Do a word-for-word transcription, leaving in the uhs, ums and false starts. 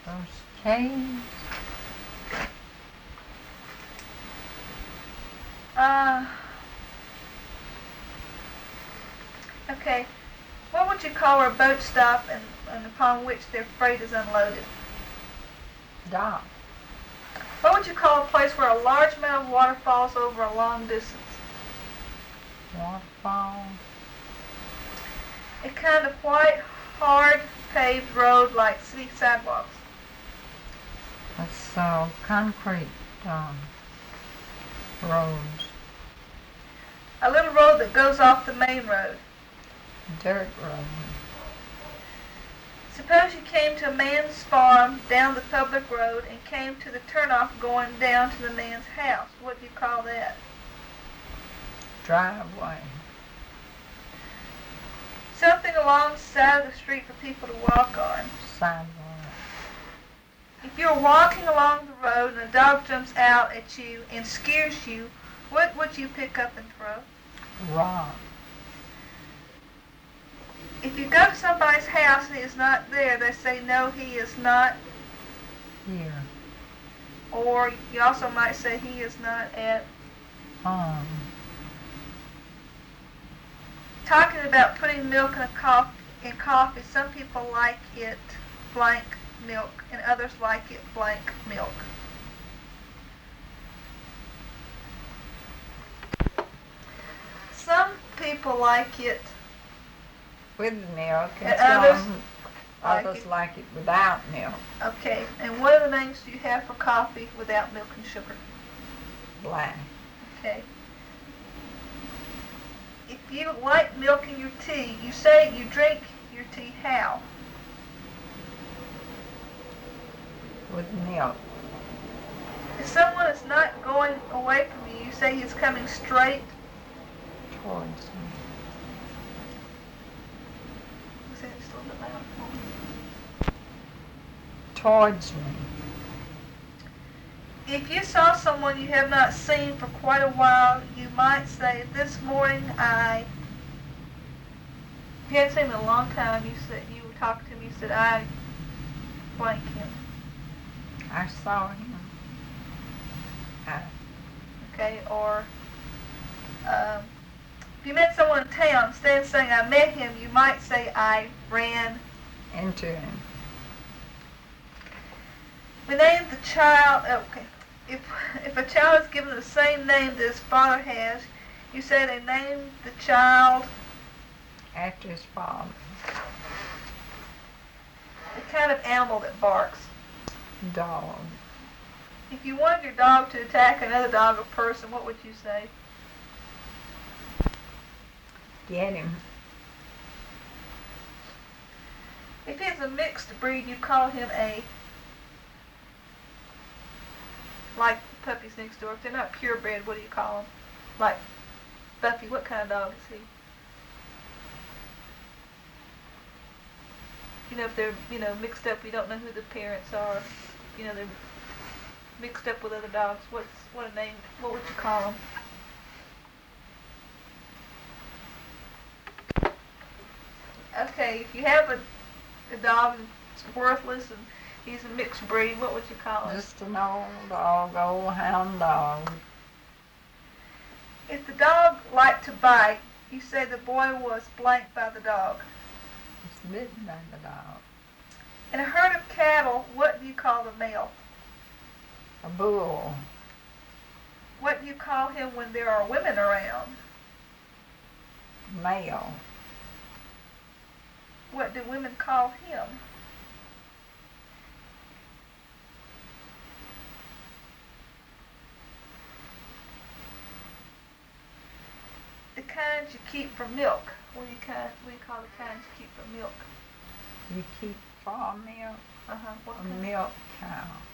Okay. Uh, okay. What would you call a boat stop and, and upon which their freight is unloaded? Dock. What would you call a place where a large amount of water falls over a long distance? Waterfall. A kind of white, hard paved road like city sidewalks. That's uh, concrete um, roads. A little road that goes off the main road. Dirt road. Suppose you came to a man's farm down the public road and came to the turnoff going down to the man's house. What do you call that? Driveway. Something along the side of the street for people to walk on. Sidewalk. If you're walking along the road and a dog jumps out at you and scares you, what would you pick up and throw? Rock. If you go to somebody's house and he is not there, they say, no, he is not. Here. Or you also might say, he is not at. Home. Talking about putting milk in a coffee, in coffee, some people like it blank milk and others like it blank milk. Some people like it With milk, and, And some others like others it. like it without milk. Okay, and what other names do you have for coffee without milk and sugar? Black. Okay. If you like milk in your tea, you say you drink your tea how? With milk. If someone is not going away from you, you say he's coming straight. Towards me. Say it just a little bit louder for me. Towards me. If you saw someone you have not seen for quite a while, you might say, this morning I, if you hadn't seen him in a long time, you said, you were talking to him, you said, I blank him. I saw him. I, Okay, or um, if you met someone in town, instead of saying I met him, you might say I ran. into him. We named the child, okay, if, if a child is given the same name that his father has, you say they named the child After his father. the kind of animal that barks. Dog. If you wanted your dog to attack another dog or person, what would you say? Get him. If he's a mixed breed, you call him a, like puppies next door. If they're not purebred, what do you call them? Like Buffy, what kind of dog is he? You know, if they're, you know, mixed up, we don't know who the parents are. You know, they're mixed up with other dogs. What's, what a name, what would you call them? Okay, if you have a, a dog that's worthless and he's a mixed breed, what would you call him? Just an old dog, old hound dog. If the dog liked to bite, you say the boy was blanked by the dog. It's bitten by the dog. In a herd of cattle, what do you call the male? A bull. What do you call him when there are women around? Male. What do women call him? The kinds you keep for milk. What do you kind? What do you call the kinds you keep for milk? You keep farm milk. Uh huh. What A kind? milk cow.